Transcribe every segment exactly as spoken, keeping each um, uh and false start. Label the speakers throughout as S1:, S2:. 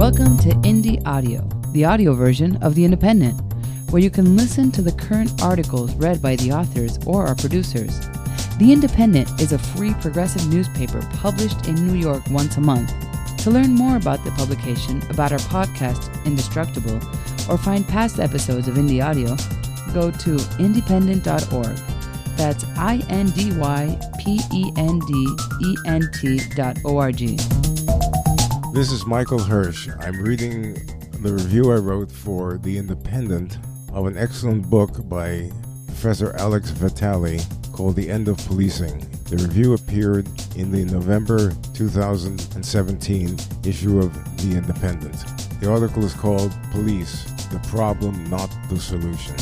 S1: Welcome to Indie Audio, the audio version of The Independent, where you can listen to the current articles read by the authors or our producers. The Independent is a free progressive newspaper published in New York once a month. To learn more about the publication, about our podcast, Indestructible, or find past episodes of Indie Audio, go to independent dot org. That's I N D Y P E N D E N T dot O R G.
S2: This is Michael Hirsch. I'm reading the review I wrote for The Independent of an excellent book by Professor Alex Vitale called The End of Policing. The review appeared in the November two thousand seventeen issue of The Independent. The article is called Police, the Problem, Not the Solution.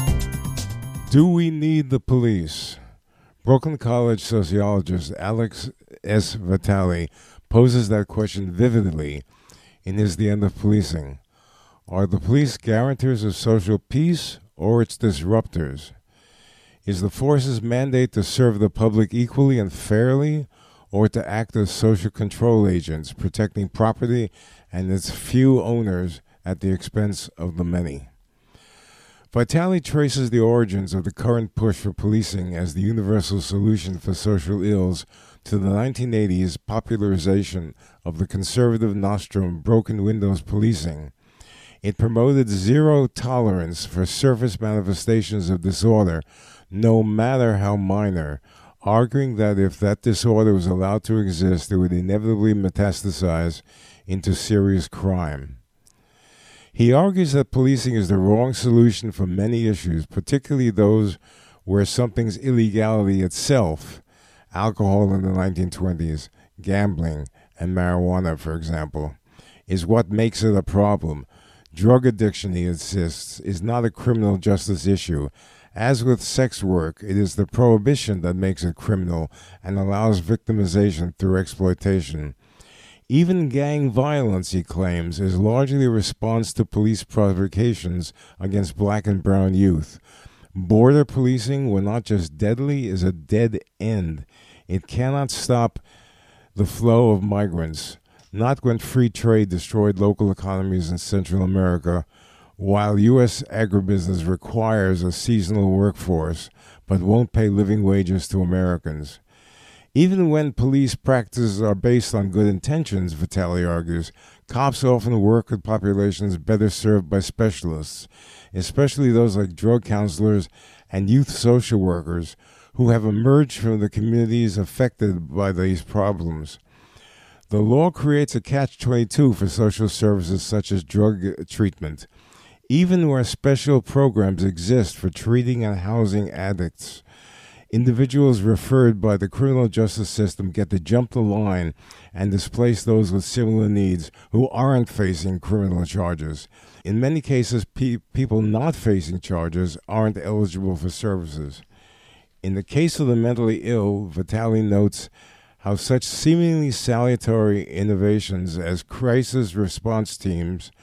S2: Do we need the police? Brooklyn College sociologist Alex S. Vitale poses that question vividly in his The End of Policing. Are the police guarantors of social peace or its disruptors? Is the force's mandate to serve the public equally and fairly, or to act as social control agents, protecting property and its few owners at the expense of the many? Vitale traces the origins of the current push for policing as the universal solution for social ills to the nineteen eighties popularization of the conservative nostrum broken windows policing. It promoted zero tolerance for surface manifestations of disorder, no matter how minor, arguing that if that disorder was allowed to exist, it would inevitably metastasize into serious crime. He argues that policing is the wrong solution for many issues, particularly those where something's illegality itself, alcohol in the nineteen twenties, gambling, and marijuana, for example, is what makes it a problem. Drug addiction, he insists, is not a criminal justice issue. As with sex work, it is the prohibition that makes it criminal and allows victimization through exploitation. Even gang violence, he claims, is largely a response to police provocations against black and brown youth. Border policing, when not just deadly, is a dead end. It cannot stop the flow of migrants, not when free trade destroyed local economies in Central America, while U S agribusiness requires a seasonal workforce but won't pay living wages to Americans. Even when police practices are based on good intentions, Vitale argues, cops often work with populations better served by specialists, especially those like drug counselors and youth social workers who have emerged from the communities affected by these problems. The law creates a catch twenty-two for social services such as drug treatment. Even where special programs exist for treating and housing addicts, individuals referred by the criminal justice system get to jump the line and displace those with similar needs who aren't facing criminal charges. In many cases, pe- people not facing charges aren't eligible for services. In the case of the mentally ill, Vitale notes how such seemingly salutary innovations as crisis response teams,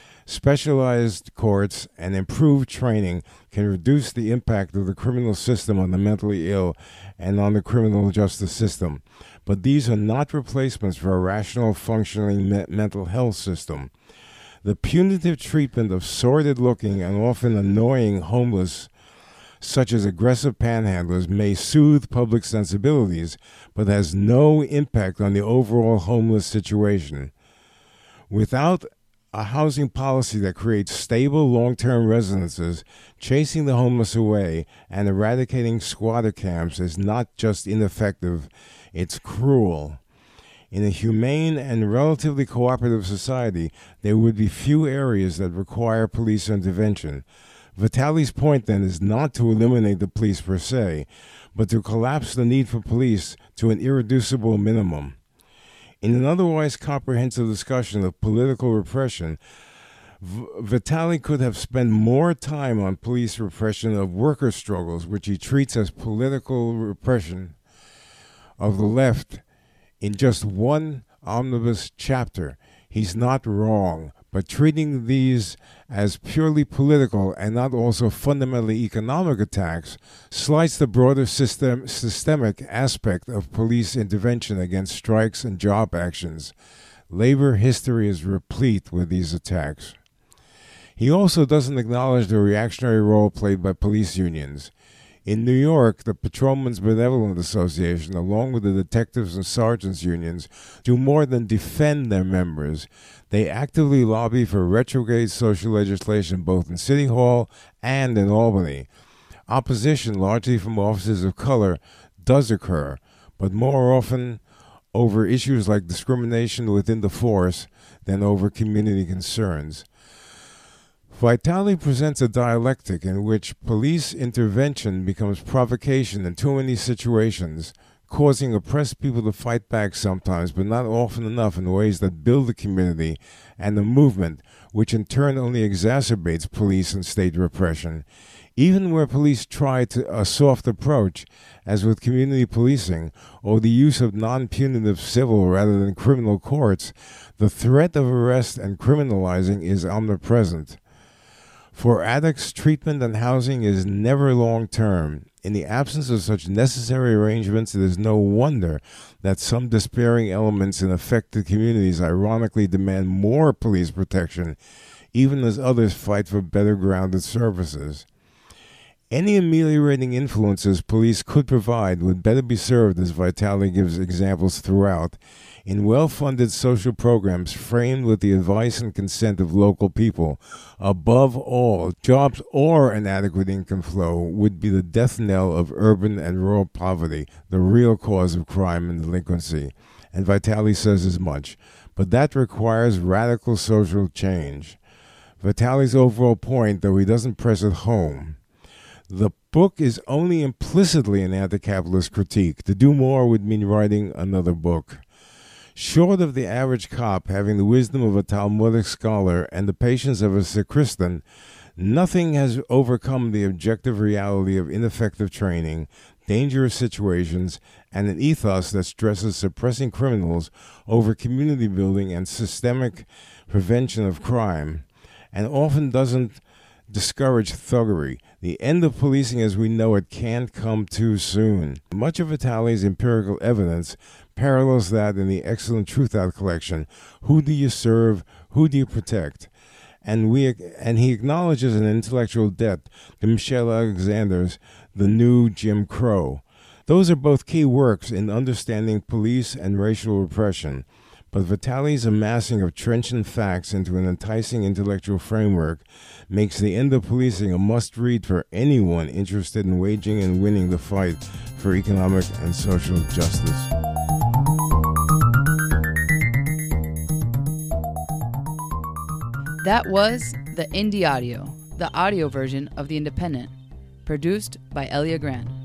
S2: specialized courts, and improved training can reduce the impact of the criminal system on the mentally ill and on the criminal justice system. But these are not replacements for a rational, functioning me- mental health system. The punitive treatment of sordid-looking and often annoying homeless, such as aggressive panhandlers, may soothe public sensibilities, but has no impact on the overall homeless situation. Without a housing policy that creates stable long-term residences, chasing the homeless away and eradicating squatter camps is not just ineffective, it's cruel. In a humane and relatively cooperative society, there would be few areas that require police intervention. Vitale's point, then, is not to eliminate the police per se, but to collapse the need for police to an irreducible minimum. In an otherwise comprehensive discussion of political repression, v- Vitale could have spent more time on police repression of worker struggles, which he treats as political repression of the left, in just one omnibus chapter. He's not wrong, but treating these as purely political and not also fundamentally economic attacks slights the broader system, systemic aspect of police intervention against strikes and job actions. Labor history is replete with these attacks. He also doesn't acknowledge the reactionary role played by police unions. In New York, the Patrolmen's Benevolent Association, along with the detectives and sergeants unions, do more than defend their members. They actively lobby for retrograde social legislation both in City Hall and in Albany. Opposition, largely from officers of color, does occur, but more often over issues like discrimination within the force than over community concerns. Vitale presents a dialectic in which police intervention becomes provocation in too many situations, causing oppressed people to fight back sometimes, but not often enough in ways that build the community and the movement, which in turn only exacerbates police and state repression. Even where police try to a soft approach, as with community policing, or the use of non-punitive civil rather than criminal courts, the threat of arrest and criminalizing is omnipresent. For addicts, treatment and housing is never long-term. In the absence of such necessary arrangements, it is no wonder that some despairing elements in affected communities ironically demand more police protection, even as others fight for better grounded services. Any ameliorating influences police could provide would better be served, as Vitale gives examples throughout, in well-funded social programs framed with the advice and consent of local people. Above all, jobs or an adequate income flow would be the death knell of urban and rural poverty, the real cause of crime and delinquency. And Vitale says as much. But that requires radical social change. Vitale's overall point, though he doesn't press it home, the book is only implicitly an anti-capitalist critique. To do more would mean writing another book. Short of the average cop having the wisdom of a Talmudic scholar and the patience of a sacristan, nothing has overcome the objective reality of ineffective training, dangerous situations, and an ethos that stresses suppressing criminals over community building and systemic prevention of crime, and often doesn't discourage thuggery. The end of policing as we know it can't come too soon. Much of Vitale's empirical evidence parallels that in the excellent Truth Out collection, Who Do You Serve? Who Do You Protect? And we and he acknowledges an intellectual debt to Michelle Alexander's The New Jim Crow. Those are both key works in understanding police and racial repression, but Vitale's amassing of trenchant facts into an enticing intellectual framework makes The End of Policing a must-read for anyone interested in waging and winning the fight for economic and social justice.
S1: That was the Indie Audio, the audio version of The Independent, produced by Elia Gran.